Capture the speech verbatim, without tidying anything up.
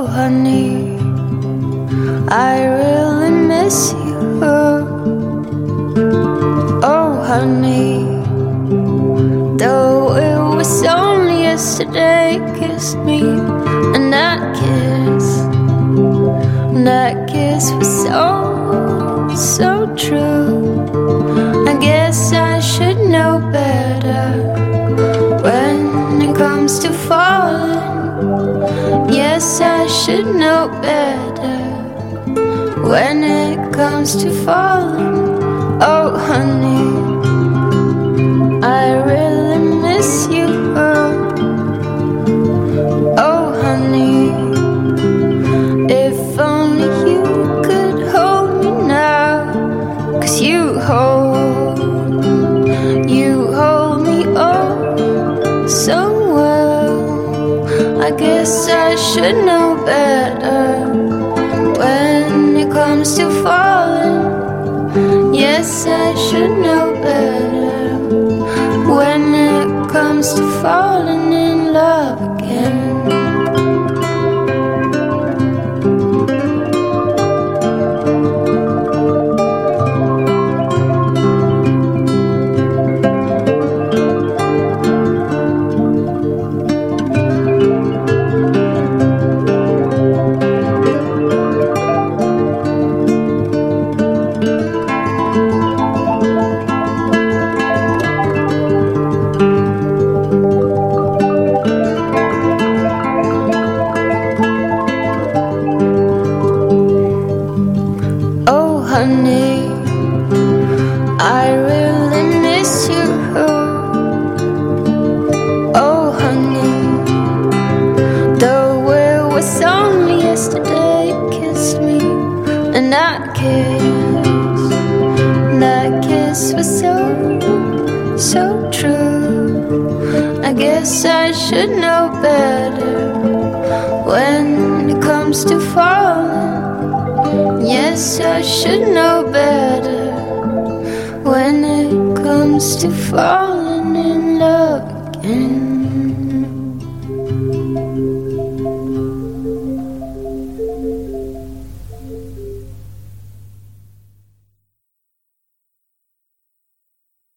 Oh honey, I really miss you. Oh honey, though it was only yesterday, kissed me, and that kiss, that kiss was so, so true. I guess I should know better when it comes to falling. Yes, I should know better when it comes to falling. Oh honey, I really miss you. Oh honey, if only you could hold me now, 'cause you hold, you hold me oh so well. I guess I should know better when it comes to falling. Yes, I should know better when it comes to falling in love again. Honey, I really miss you. Oh honey, though it was only yesterday, you kissed me, and that kiss, that kiss was so, so true. I guess I should know better when it comes to falling. Yes, I should know better when it comes to falling in love again.